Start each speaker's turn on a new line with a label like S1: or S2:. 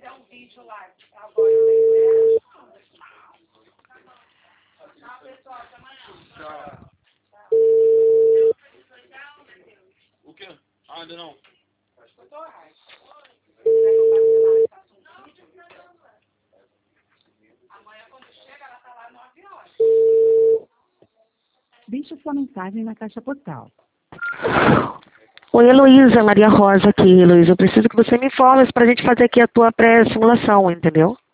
S1: O quê? Ah, ainda não.
S2: Deixe sua mensagem na caixa postal.
S3: Oi, Heloísa, Maria Rosa aqui, Heloísa. Eu preciso que você me informe para a gente fazer aqui a tua pré-simulação, entendeu?